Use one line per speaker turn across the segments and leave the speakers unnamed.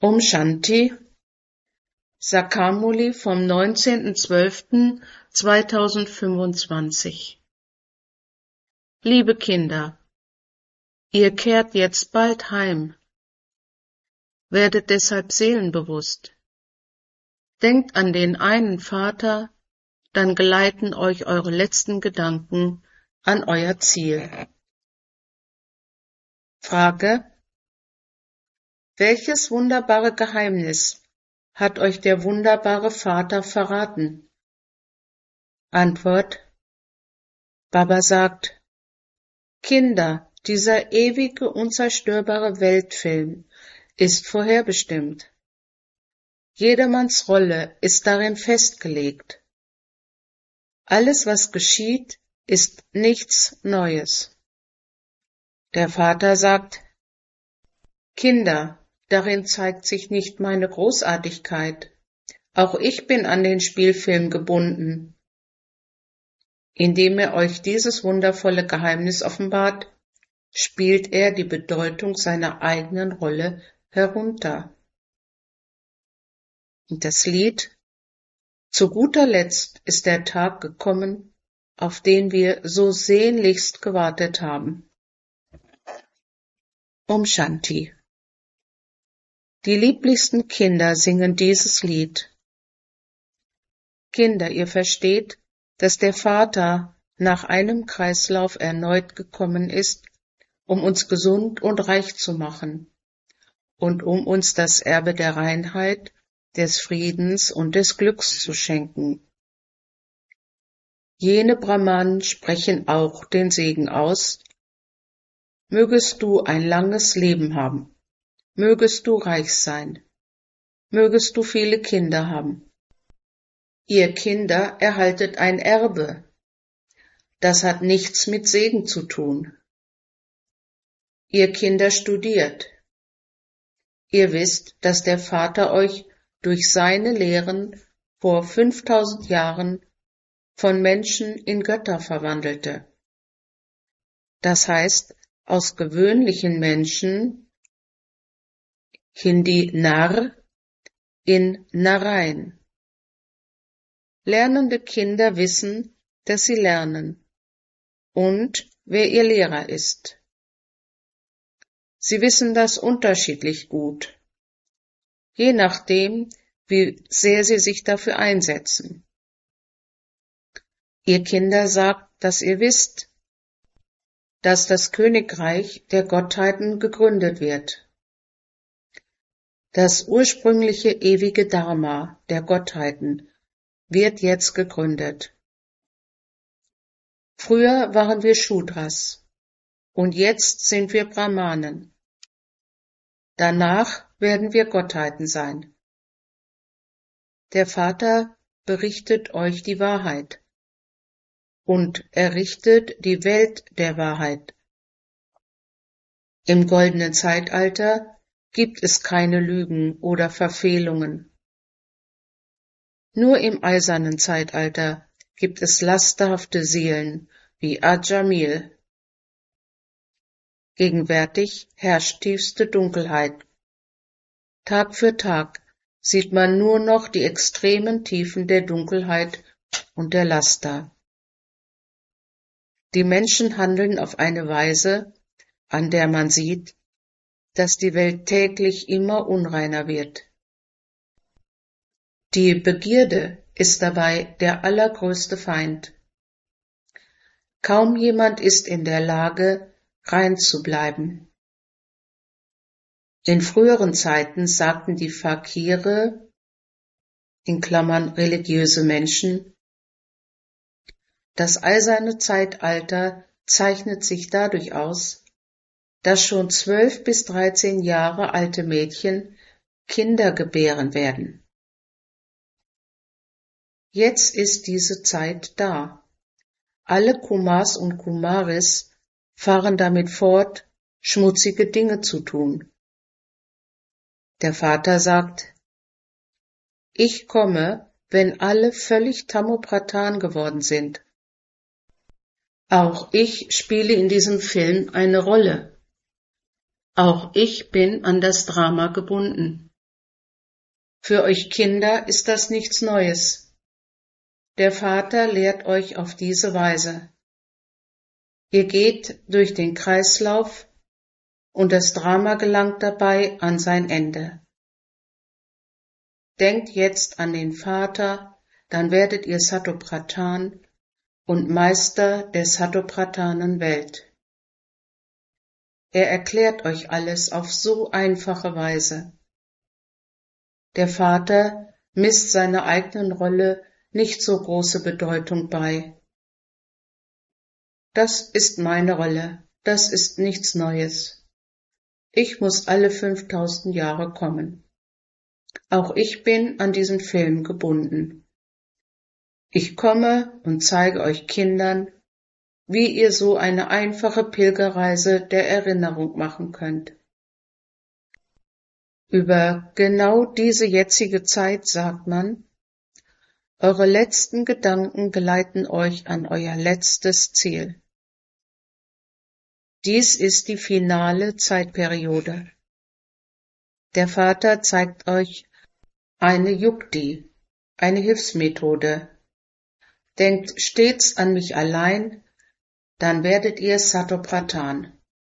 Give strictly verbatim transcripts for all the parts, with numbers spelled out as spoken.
Om Shanti, Sakamuli vom neunzehnten zwölften zweitausendfünfundzwanzig. Liebe Kinder, ihr kehrt jetzt bald heim. Werdet deshalb seelenbewusst. Denkt an den einen Vater, dann geleiten euch eure letzten Gedanken an euer Ziel. Frage: Welches wunderbare Geheimnis hat euch der wunderbare Vater verraten? Antwort: Baba sagt: Kinder, dieser ewige, unzerstörbare Weltfilm ist vorherbestimmt. Jedermanns Rolle ist darin festgelegt. Alles, was geschieht, ist nichts Neues. Der Vater sagt: Kinder, darin zeigt sich nicht meine Großartigkeit. Auch ich bin an den Spielfilm gebunden. Indem er euch dieses wundervolle Geheimnis offenbart, spielt er die Bedeutung seiner eigenen Rolle herunter. Und das Lied: Zu guter Letzt ist der Tag gekommen, auf den wir so sehnlichst gewartet haben. Om Shanti. Die lieblichsten Kinder singen dieses Lied. Kinder, ihr versteht, dass der Vater nach einem Kreislauf erneut gekommen ist, um uns gesund und reich zu machen und um uns das Erbe der Reinheit, des Friedens und des Glücks zu schenken. Jene Brahmanen sprechen auch den Segen aus: Mögest du ein langes Leben haben. Mögest du reich sein. Mögest du viele Kinder haben. Ihr Kinder erhaltet ein Erbe. Das hat nichts mit Segen zu tun. Ihr Kinder studiert. Ihr wisst, dass der Vater euch durch seine Lehren vor fünftausend Jahren von Menschen in Götter verwandelte. Das heißt, aus gewöhnlichen Menschen, Hindi Nar, in Narain. Lernende Kinder wissen, dass sie lernen und wer ihr Lehrer ist. Sie wissen das unterschiedlich gut, je nachdem, wie sehr sie sich dafür einsetzen. Ihr Kinder sagt, dass ihr wisst, dass das Königreich der Gottheiten gegründet wird. Das ursprüngliche ewige Dharma der Gottheiten wird jetzt gegründet. Früher waren wir Shudras und jetzt sind wir Brahmanen. Danach werden wir Gottheiten sein. Der Vater berichtet euch die Wahrheit und errichtet die Welt der Wahrheit. Im goldenen Zeitalter gibt es keine Lügen oder Verfehlungen. Nur im eisernen Zeitalter gibt es lasterhafte Seelen wie Ajamil. Gegenwärtig herrscht tiefste Dunkelheit. Tag für Tag sieht man nur noch die extremen Tiefen der Dunkelheit und der Laster. Die Menschen handeln auf eine Weise, an der man sieht, dass die Welt täglich immer unreiner wird. Die Begierde ist dabei der allergrößte Feind. Kaum jemand ist in der Lage, rein zu bleiben. In früheren Zeiten sagten die Fakire, in Klammern religiöse Menschen, das eiserne Zeitalter zeichnet sich dadurch aus, dass schon zwölf bis dreizehn Jahre alte Mädchen Kinder gebären werden. Jetzt ist diese Zeit da. Alle Kumars und Kumaris fahren damit fort, schmutzige Dinge zu tun. Der Vater sagt: Ich komme, wenn alle völlig Tamopratan geworden sind. Auch ich spiele in diesem Film eine Rolle. Auch ich bin an das Drama gebunden. Für euch Kinder ist das nichts Neues. Der Vater lehrt euch auf diese Weise. Ihr geht durch den Kreislauf und das Drama gelangt dabei an sein Ende. Denkt jetzt an den Vater, dann werdet ihr Satopradhan und Meister der Satopradhanen Welt. Er erklärt euch alles auf so einfache Weise. Der Vater misst seiner eigenen Rolle nicht so große Bedeutung bei. Das ist meine Rolle, das ist nichts Neues. Ich muss alle fünftausend Jahre kommen. Auch ich bin an diesen Film gebunden. Ich komme und zeige euch Kindern, wie ihr so eine einfache Pilgerreise der Erinnerung machen könnt. Über genau diese jetzige Zeit sagt man, eure letzten Gedanken geleiten euch an euer letztes Ziel. Dies ist die finale Zeitperiode. Der Vater zeigt euch eine Yukti, eine Hilfsmethode. Denkt stets an mich allein, dann werdet ihr Satopradhan.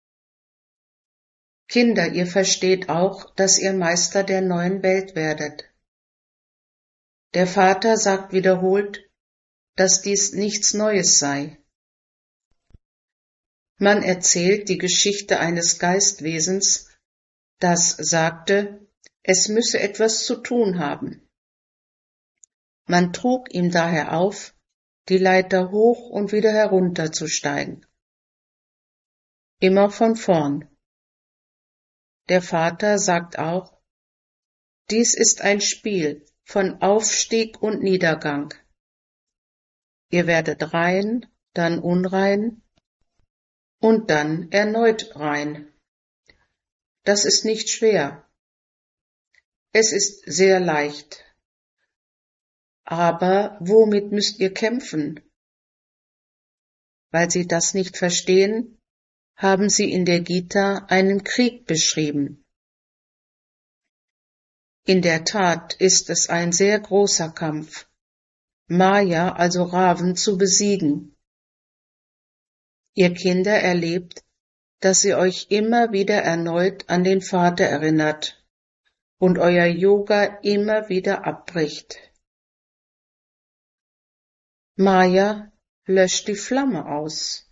Kinder, ihr versteht auch, dass ihr Meister der neuen Welt werdet. Der Vater sagt wiederholt, dass dies nichts Neues sei. Man erzählt die Geschichte eines Geistwesens, das sagte, es müsse etwas zu tun haben. Man trug ihm daher auf, die Leiter hoch und wieder herunterzusteigen. Immer von vorn. Der Vater sagt auch, dies ist ein Spiel von Aufstieg und Niedergang. Ihr werdet rein, dann unrein und dann erneut rein. Das ist nicht schwer. Es ist sehr leicht. Aber womit müsst ihr kämpfen? Weil sie das nicht verstehen, haben sie in der Gita einen Krieg beschrieben. In der Tat ist es ein sehr großer Kampf, Maya, also Ravan, zu besiegen. Ihr Kinder erlebt, dass sie euch immer wieder erneut an den Vater erinnert und euer Yoga immer wieder abbricht. Maya löscht die Flamme aus.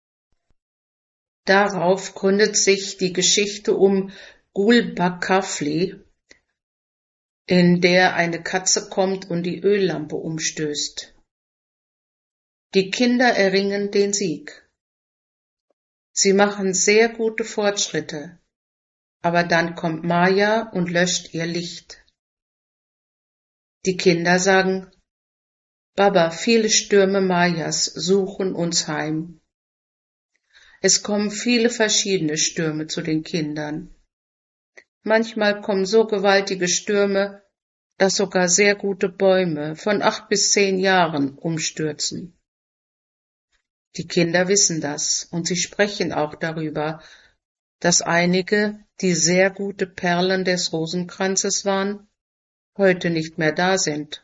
Darauf gründet sich die Geschichte um Gulbakafli, in der eine Katze kommt und die Öllampe umstößt. Die Kinder erringen den Sieg. Sie machen sehr gute Fortschritte, aber dann kommt Maya und löscht ihr Licht. Die Kinder sagen, Baba, viele Stürme Mayas suchen uns heim. Es kommen viele verschiedene Stürme zu den Kindern. Manchmal kommen so gewaltige Stürme, dass sogar sehr gute Bäume von acht bis zehn Jahren umstürzen. Die Kinder wissen das und sie sprechen auch darüber, dass einige, die sehr gute Perlen des Rosenkranzes waren, heute nicht mehr da sind.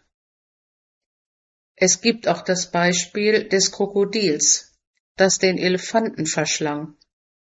Es gibt auch das Beispiel des Krokodils, das den Elefanten verschlang.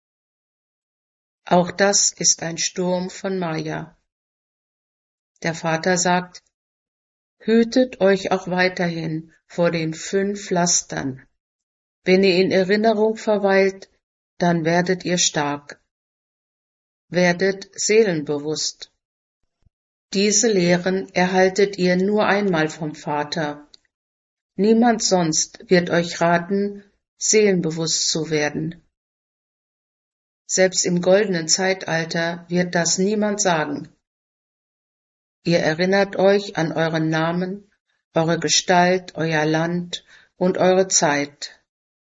Auch das ist ein Sturm von Maya. Der Vater sagt, hütet euch auch weiterhin vor den fünf Lastern. Wenn ihr in Erinnerung verweilt, dann werdet ihr stark. Werdet seelenbewusst. Diese Lehren erhaltet ihr nur einmal vom Vater. Niemand sonst wird euch raten, seelenbewusst zu werden. Selbst im goldenen Zeitalter wird das niemand sagen. Ihr erinnert euch an euren Namen, eure Gestalt, euer Land und eure Zeit.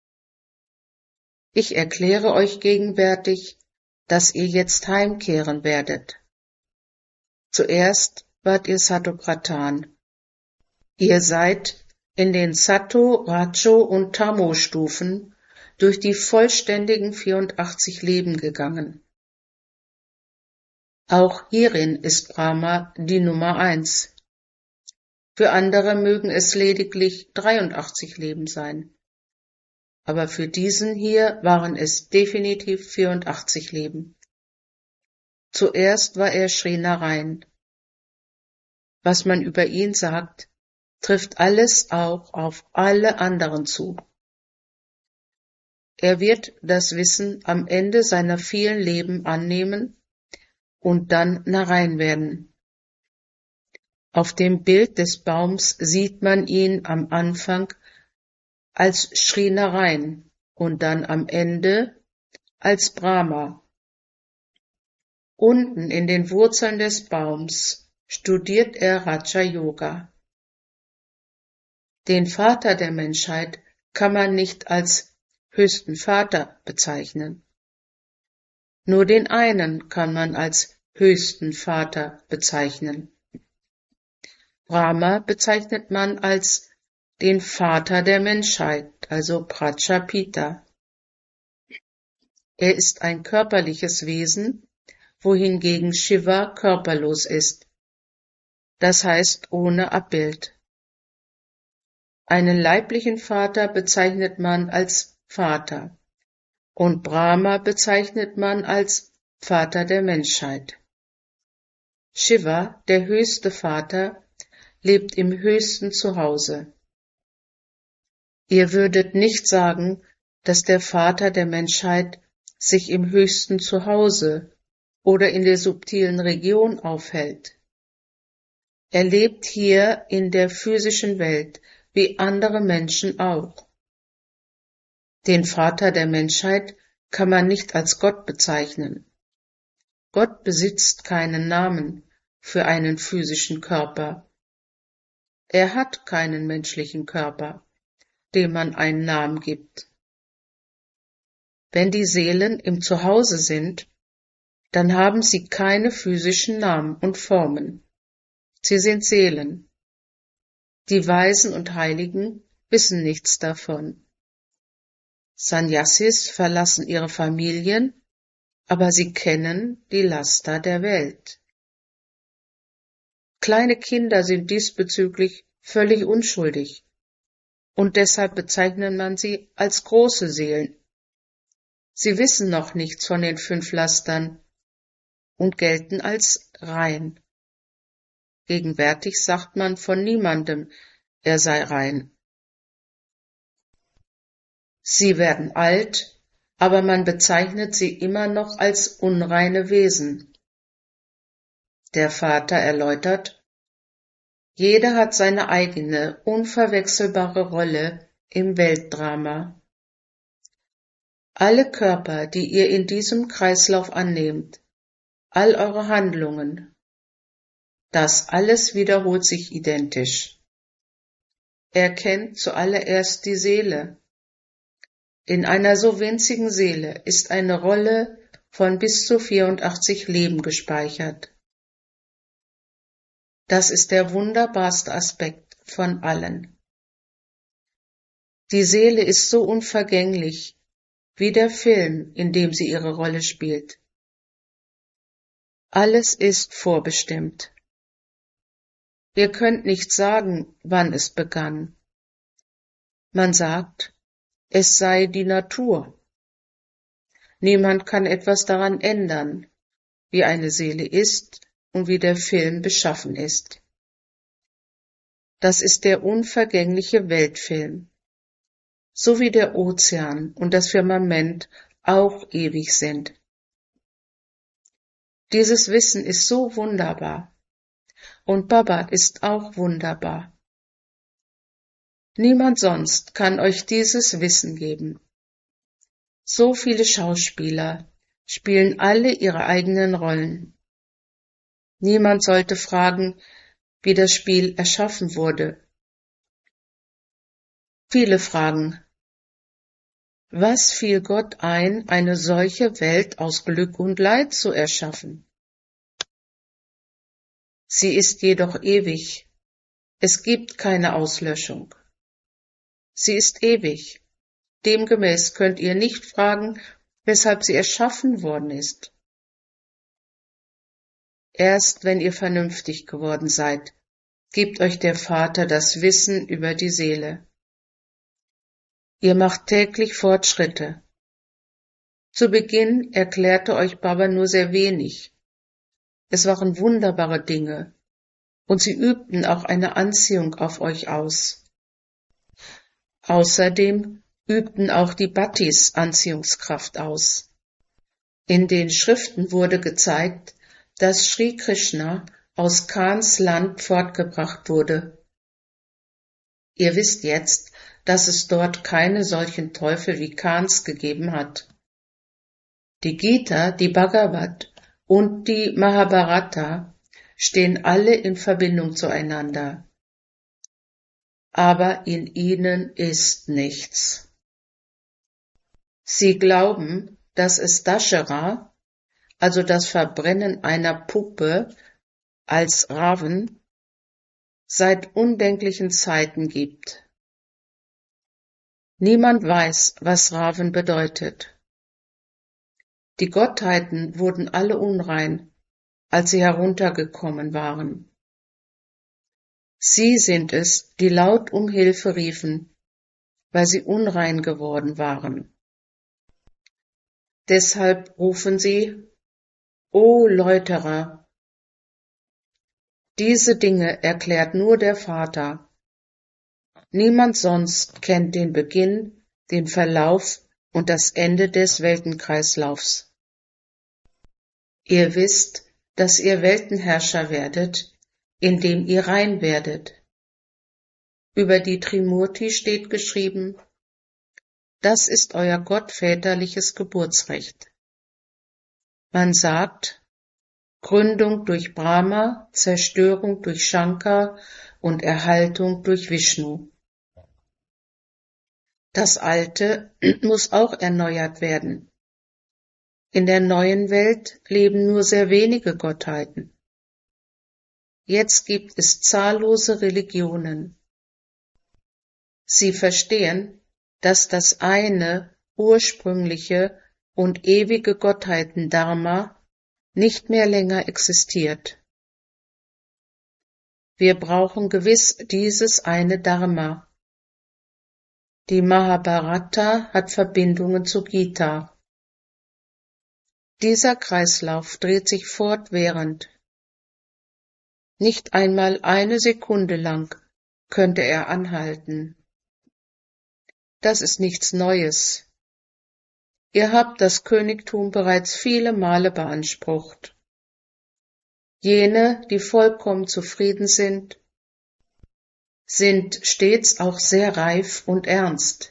Ich erkläre euch gegenwärtig, dass ihr jetzt heimkehren werdet. Zuerst wart ihr Satopradhan. Ihr seid in den Sato, Rajo und Tamo-Stufen durch die vollständigen vierundachtzig Leben gegangen. Auch hierin ist Brahma die Nummer eins. Für andere mögen es lediglich dreiundachtzig Leben sein. Aber für diesen hier waren es definitiv vierundachtzig Leben. Zuerst war er Sri Narayan. Was man über ihn sagt, trifft alles auch auf alle anderen zu. Er wird das Wissen am Ende seiner vielen Leben annehmen und dann Narayan werden. Auf dem Bild des Baums sieht man ihn am Anfang als Sri Narayan und dann am Ende als Brahma. Unten in den Wurzeln des Baums studiert er Raja Yoga. Den Vater der Menschheit kann man nicht als höchsten Vater bezeichnen. Nur den einen kann man als höchsten Vater bezeichnen. Brahma bezeichnet man als den Vater der Menschheit, also Prajapita. Er ist ein körperliches Wesen, wohingegen Shiva körperlos ist, das heißt ohne Abbild. Einen leiblichen Vater bezeichnet man als Vater und Brahma bezeichnet man als Vater der Menschheit. Shiva, der höchste Vater, lebt im höchsten Zuhause. Ihr würdet nicht sagen, dass der Vater der Menschheit sich im höchsten Zuhause oder in der subtilen Region aufhält. Er lebt hier in der physischen Welt, wie andere Menschen auch. Den Vater der Menschheit kann man nicht als Gott bezeichnen. Gott besitzt keinen Namen für einen physischen Körper. Er hat keinen menschlichen Körper, dem man einen Namen gibt. Wenn die Seelen im Zuhause sind, dann haben sie keine physischen Namen und Formen. Sie sind Seelen. Die Weisen und Heiligen wissen nichts davon. Sannyasis verlassen ihre Familien, aber sie kennen die Laster der Welt. Kleine Kinder sind diesbezüglich völlig unschuldig und deshalb bezeichnet man sie als große Seelen. Sie wissen noch nichts von den fünf Lastern und gelten als rein. Gegenwärtig sagt man von niemandem, er sei rein. Sie werden alt, aber man bezeichnet sie immer noch als unreine Wesen. Der Vater erläutert, jeder hat seine eigene, unverwechselbare Rolle im Weltdrama. Alle Körper, die ihr in diesem Kreislauf annehmt, all eure Handlungen, das alles wiederholt sich identisch. Er kennt zuallererst die Seele. In einer so winzigen Seele ist eine Rolle von bis zu vierundachtzig Leben gespeichert. Das ist der wunderbarste Aspekt von allen. Die Seele ist so unvergänglich wie der Film, in dem sie ihre Rolle spielt. Alles ist vorbestimmt. Ihr könnt nicht sagen, wann es begann. Man sagt, es sei die Natur. Niemand kann etwas daran ändern, wie eine Seele ist und wie der Film beschaffen ist. Das ist der unvergängliche Weltfilm, so wie der Ozean und das Firmament auch ewig sind. Dieses Wissen ist so wunderbar und Baba ist auch wunderbar. Niemand sonst kann euch dieses Wissen geben. So viele Schauspieler spielen alle ihre eigenen Rollen. Niemand sollte fragen, wie das Spiel erschaffen wurde. Viele fragen, was fiel Gott ein, eine solche Welt aus Glück und Leid zu erschaffen? Sie ist jedoch ewig. Es gibt keine Auslöschung. Sie ist ewig. Demgemäß könnt ihr nicht fragen, weshalb sie erschaffen worden ist. Erst wenn ihr vernünftig geworden seid, gibt euch der Vater das Wissen über die Seele. Ihr macht täglich Fortschritte. Zu Beginn erklärte euch Baba nur sehr wenig. Es waren wunderbare Dinge, und sie übten auch eine Anziehung auf euch aus. Außerdem übten auch die Bhattis Anziehungskraft aus. In den Schriften wurde gezeigt, dass Sri Krishna aus Kans Land fortgebracht wurde. Ihr wisst jetzt, dass es dort keine solchen Teufel wie Kans gegeben hat. Die Gita, die Bhagavad und die Mahabharata stehen alle in Verbindung zueinander. Aber in ihnen ist nichts. Sie glauben, dass es Dashera, also das Verbrennen einer Puppe als Ravan, seit undenklichen Zeiten gibt. Niemand weiß, was Ravan bedeutet. Die Gottheiten wurden alle unrein, als sie heruntergekommen waren. Sie sind es, die laut um Hilfe riefen, weil sie unrein geworden waren. Deshalb rufen sie, O Läuterer! Diese Dinge erklärt nur der Vater. Niemand sonst kennt den Beginn, den Verlauf und das Ende des Weltenkreislaufs. Ihr wisst, dass ihr Weltenherrscher werdet, indem ihr rein werdet. Über die Trimurti steht geschrieben, das ist euer gottväterliches Geburtsrecht. Man sagt, Gründung durch Brahma, Zerstörung durch Shankar und Erhaltung durch Vishnu. Das Alte muss auch erneuert werden. In der neuen Welt leben nur sehr wenige Gottheiten. Jetzt gibt es zahllose Religionen. Sie verstehen, dass das eine, ursprüngliche und ewige Gottheiten-Dharma nicht mehr länger existiert. Wir brauchen gewiss dieses eine Dharma. Die Mahabharata hat Verbindungen zu Gita. Dieser Kreislauf dreht sich fortwährend. Nicht einmal eine Sekunde lang könnte er anhalten. Das ist nichts Neues. Ihr habt das Königtum bereits viele Male beansprucht. Jene, die vollkommen zufrieden sind, sind stets auch sehr reif und ernst.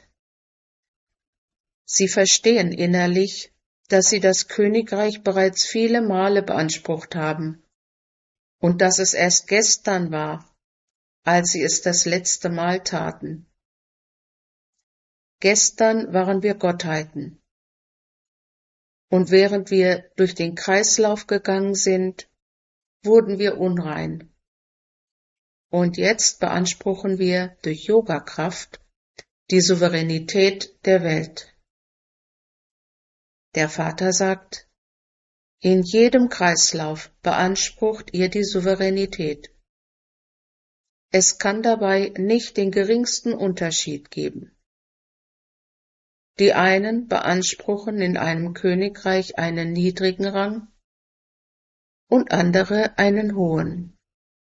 Sie verstehen innerlich, dass sie das Königreich bereits viele Male beansprucht haben und dass es erst gestern war, als sie es das letzte Mal taten. Gestern waren wir Gottheiten. Und während wir durch den Kreislauf gegangen sind, wurden wir unrein. Und jetzt beanspruchen wir durch Yogakraft die Souveränität der Welt. Der Vater sagt, in jedem Kreislauf beansprucht ihr die Souveränität. Es kann dabei nicht den geringsten Unterschied geben. Die einen beanspruchen in einem Königreich einen niedrigen Rang und andere einen hohen.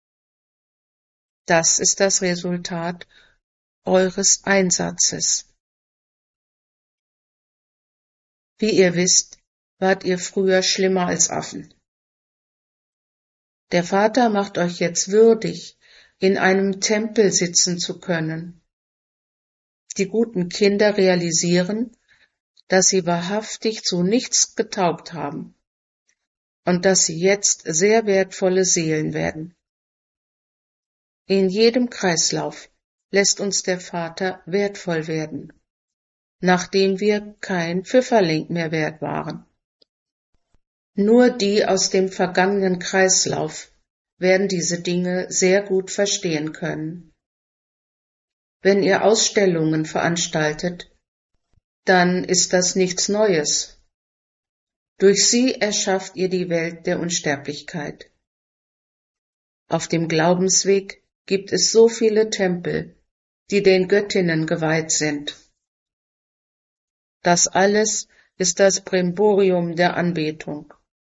Das ist das Resultat eures Einsatzes. Wie ihr wisst, wart ihr früher schlimmer als Affen. Der Vater macht euch jetzt würdig, in einem Tempel sitzen zu können. Die guten Kinder realisieren, dass sie wahrhaftig zu nichts getaugt haben und dass sie jetzt sehr wertvolle Seelen werden. In jedem Kreislauf lässt uns der Vater wertvoll werden, nachdem wir kein Pfifferling mehr wert waren. Nur die aus dem vergangenen Kreislauf werden diese Dinge sehr gut verstehen können. Wenn ihr Ausstellungen veranstaltet, dann ist das nichts Neues. Durch sie erschafft ihr die Welt der Unsterblichkeit. Auf dem Glaubensweg gibt es so viele Tempel, die den Göttinnen geweiht sind. Das alles ist das Brimborium der Anbetung.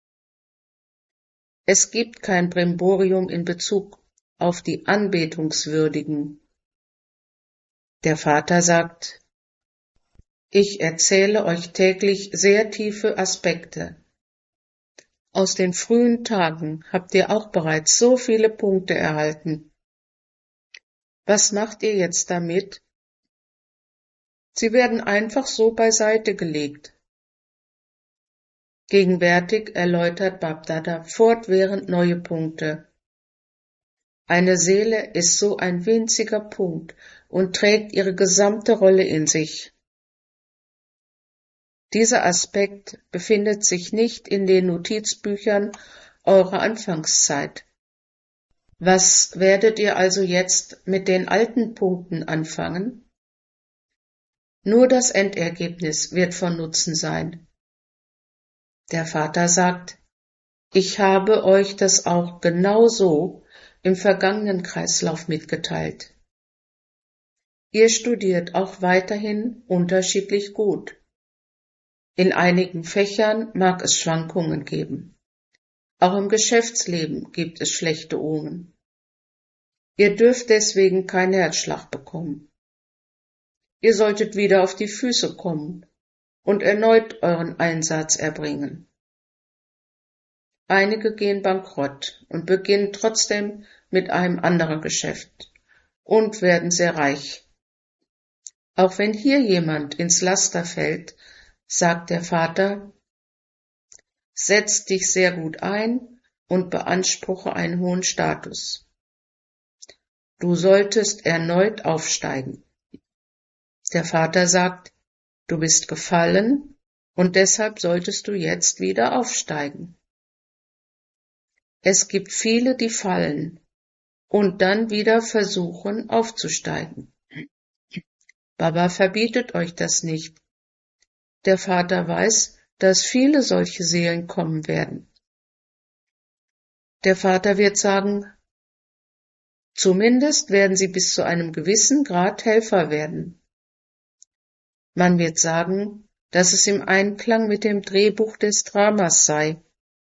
Es gibt kein Brimborium in Bezug auf die Anbetungswürdigen. Der Vater sagt: Ich erzähle euch täglich sehr tiefe Aspekte. Aus den frühen Tagen habt ihr auch bereits so viele Punkte erhalten. Was macht ihr jetzt damit? Sie werden einfach so beiseite gelegt. Gegenwärtig erläutert Bab-Dada fortwährend neue Punkte. Eine Seele ist so ein winziger Punkt und trägt ihre gesamte Rolle in sich. Dieser Aspekt befindet sich nicht in den Notizbüchern eurer Anfangszeit. Was werdet ihr also jetzt mit den alten Punkten anfangen? Nur das Endergebnis wird von Nutzen sein. Der Vater sagt: Ich habe euch das auch genau so im vergangenen Kreislauf mitgeteilt. Ihr studiert auch weiterhin unterschiedlich gut. In einigen Fächern mag es Schwankungen geben. Auch im Geschäftsleben gibt es schlechte Omen. Ihr dürft deswegen keinen Herzschlag bekommen. Ihr solltet wieder auf die Füße kommen und erneut euren Einsatz erbringen. Einige gehen bankrott und beginnen trotzdem mit einem anderen Geschäft und werden sehr reich. Auch wenn hier jemand ins Laster fällt, sagt der Vater: Setz dich sehr gut ein und beanspruche einen hohen Status. Du solltest erneut aufsteigen. Der Vater sagt: Du bist gefallen und deshalb solltest du jetzt wieder aufsteigen. Es gibt viele, die fallen und dann wieder versuchen aufzusteigen. Baba verbietet euch das nicht. Der Vater weiß, dass viele solche Seelen kommen werden. Der Vater wird sagen: Zumindest werden sie bis zu einem gewissen Grad Helfer werden. Man wird sagen, dass es im Einklang mit dem Drehbuch des Dramas sei.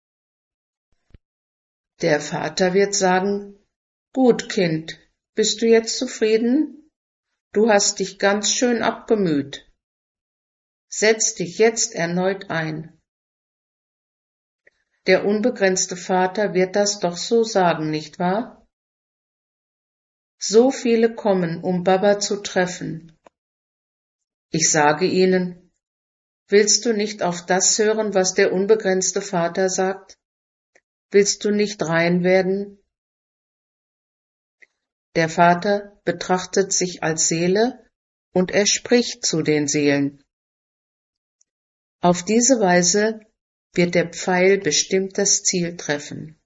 Der Vater wird sagen: Gut, Kind, bist du jetzt zufrieden? Du hast dich ganz schön abgemüht. Setz dich jetzt erneut ein. Der unbegrenzte Vater wird das doch so sagen, nicht wahr? So viele kommen, um Baba zu treffen. Ich sage ihnen: Willst du nicht auf das hören, was der unbegrenzte Vater sagt? Willst du nicht rein werden? Der Vater betrachtet sich als Seele und er spricht zu den Seelen. Auf diese Weise wird der Pfeil bestimmt das Ziel treffen.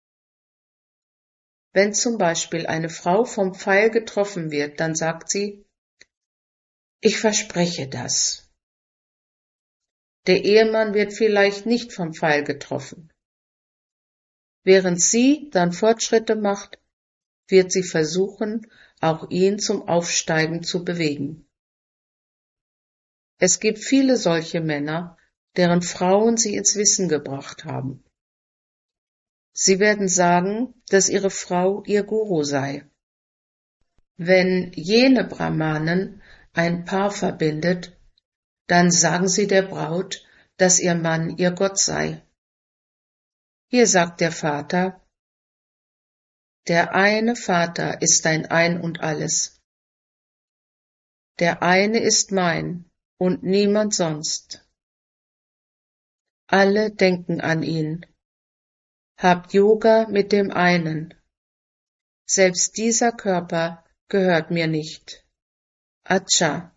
Wenn zum Beispiel eine Frau vom Pfeil getroffen wird, dann sagt sie: Ich verspreche das. Der Ehemann wird vielleicht nicht vom Pfeil getroffen. Während sie dann Fortschritte macht, wird sie versuchen, auch ihn zum Aufsteigen zu bewegen. Es gibt viele solche Männer, deren Frauen sie ins Wissen gebracht haben. Sie werden sagen, dass ihre Frau ihr Guru sei. Wenn jene Brahmanen ein Paar verbindet, dann sagen sie der Braut, dass ihr Mann ihr Gott sei. Hier sagt der Vater: Der eine Vater ist dein Ein und Alles. Der eine ist mein und niemand sonst. Alle denken an ihn. Habt Yoga mit dem einen. Selbst dieser Körper gehört mir nicht. Acha.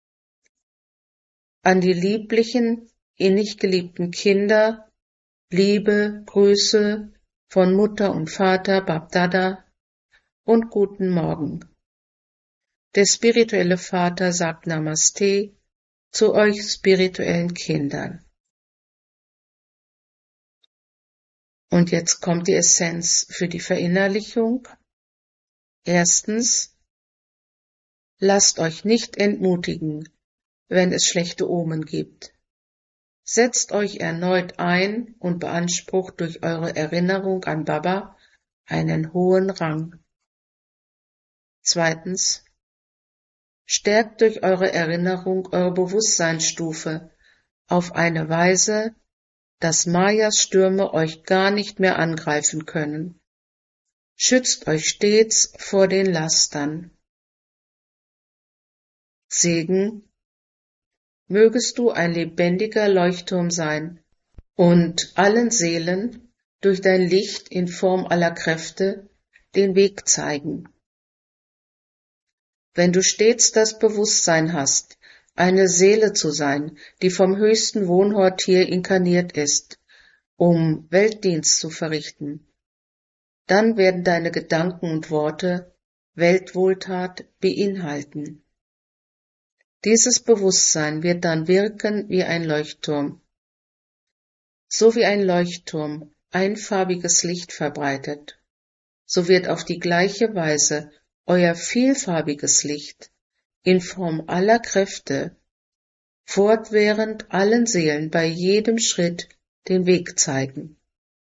An die lieblichen, innig geliebten Kinder, Liebe, Grüße von Mutter und Vater Bab-Dada und guten Morgen. Der spirituelle Vater sagt Namaste zu euch spirituellen Kindern. Und jetzt kommt die Essenz für die Verinnerlichung. Erstens, lasst euch nicht entmutigen, wenn es schlechte Omen gibt. Setzt euch erneut ein und beansprucht durch eure Erinnerung an Baba einen hohen Rang. Zweitens, stärkt durch eure Erinnerung eure Bewusstseinsstufe auf eine Weise, dass Mayas Stürme euch gar nicht mehr angreifen können. Schützt euch stets vor den Lastern. Segen, mögest du ein lebendiger Leuchtturm sein und allen Seelen durch dein Licht in Form aller Kräfte den Weg zeigen. Wenn du stets das Bewusstsein hast, eine Seele zu sein, die vom höchsten Wohnort hier inkarniert ist, um Weltdienst zu verrichten, dann werden deine Gedanken und Worte Weltwohltat beinhalten. Dieses Bewusstsein wird dann wirken wie ein Leuchtturm. So wie ein Leuchtturm einfarbiges Licht verbreitet, so wird auf die gleiche Weise euer vielfarbiges Licht in Form aller Kräfte fortwährend allen Seelen bei jedem Schritt den Weg zeigen.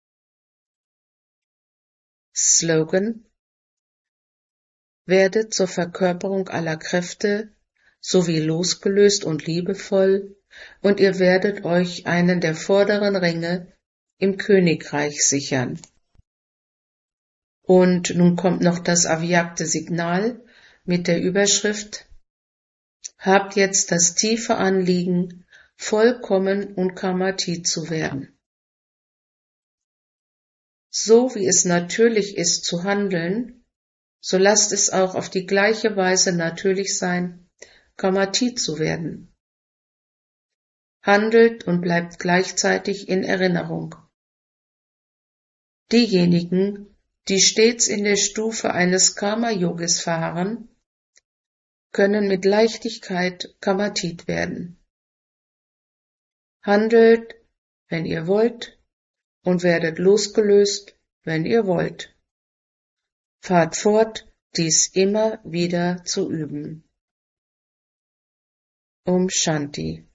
Slogan: Werdet zur Verkörperung aller Kräfte sowie losgelöst und liebevoll, und ihr werdet euch einen der vorderen Ränge im Königreich sichern. Und nun kommt noch das avyakte Signal mit der Überschrift: Habt jetzt das tiefe Anliegen, vollkommen und Karmatit zu werden. So wie es natürlich ist zu handeln, so lasst es auch auf die gleiche Weise natürlich sein, Karmatit zu werden. Handelt und bleibt gleichzeitig in Erinnerung. Diejenigen, die stets in der Stufe eines Karma-Yogis verharren, können mit Leichtigkeit Karmatit werden. Handelt, wenn ihr wollt, und werdet losgelöst, wenn ihr wollt. Fahrt fort, dies immer wieder zu üben. Om Shanti.